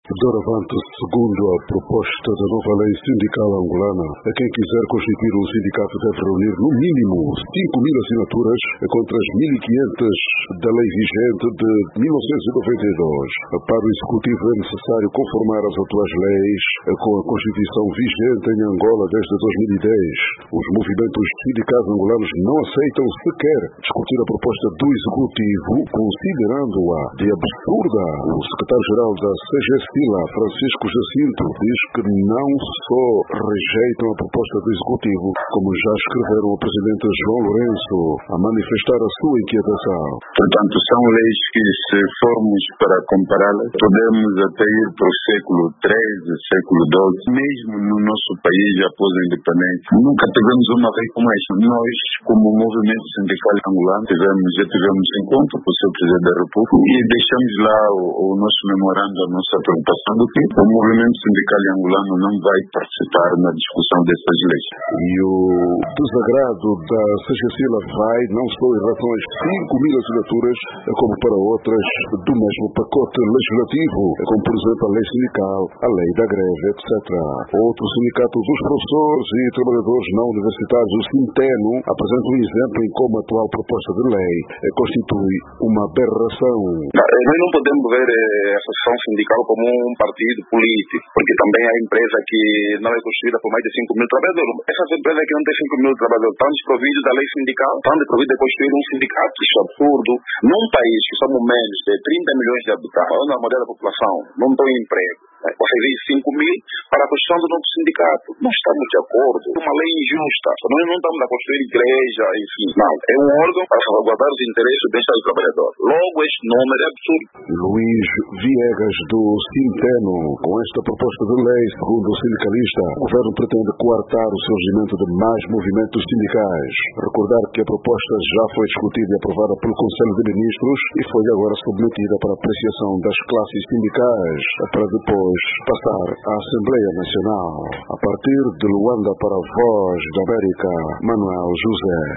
Doravante, segundo a proposta da nova lei sindical angolana, a quem quiser constituir um sindicato deve reunir no mínimo 5.000 assinaturas contra as 1.500 da lei vigente de 1992. Para o Executivo é necessário conformar as atuais leis com a Constituição vigente em Angola desde 2010. Os movimentos sindicais angolanos não aceitam sequer discutir a proposta do Executivo, considerando-a de absurda. O secretário-geral da CGSILA, Francisco Jacinto, diz que não só rejeitam a proposta do Executivo, como já escreveram o presidente João Lourenço a manifestar a sua inquietação. Portanto, são leis que, se formos para compará-las, podemos até ir para o século XIII, século XII. Mesmo no nosso país, após a independência, nunca tivemos uma lei como esta. Nós, como movimento sindical angolano, já tivemos encontro com o Sr. Presidente da República e deixamos lá o nosso memorando, a nossa preocupação do que o movimento sindical angolano não vai participar na discussão dessas leis. E o desagrado da CGSILA vai não só em relação às 5.000 assinaturas, como para outras do mesmo pacote legislativo, como por exemplo a lei sindical, a lei da greve, etc. Outro sindicato dos professores e trabalhadores não universitários, o Sinteno, apresenta um exemplo em como a atual proposta de lei constitui uma aberração. Nós não podemos ver a associação sindical como um partido político, porque também há empresa que não é constituída por mais de 5.000 trabalhadores. Essas empresas que não têm 5.000 trabalhadores estão desprovidas da lei sindical, estão desprovidas de constituir um sindicato. Isso é absurdo. Num país que somos menos de 30 milhões de habitantes, onde a maioria da população não tem emprego, você exige 5.000 para a construção do novo sindicato. Não estamos de acordo. É uma lei injusta. Nós não estamos a construir igreja, enfim. Não. É um órgão para salvaguardar os interesses do bem-estar do trabalhador. Logo, este número é absurdo. Luís Viegas, do Sinteno. Com esta proposta de lei, segundo o sindicalista, o governo pretende coartar o surgimento de mais movimentos sindicais. Recordar que a proposta já foi discutida e aprovada pelo Conselho de Ministros e foi agora submetida para apreciação das classes sindicais, para depois passar à Assembleia Nacional. A partir de Luanda para a Voz da América, Manuel José.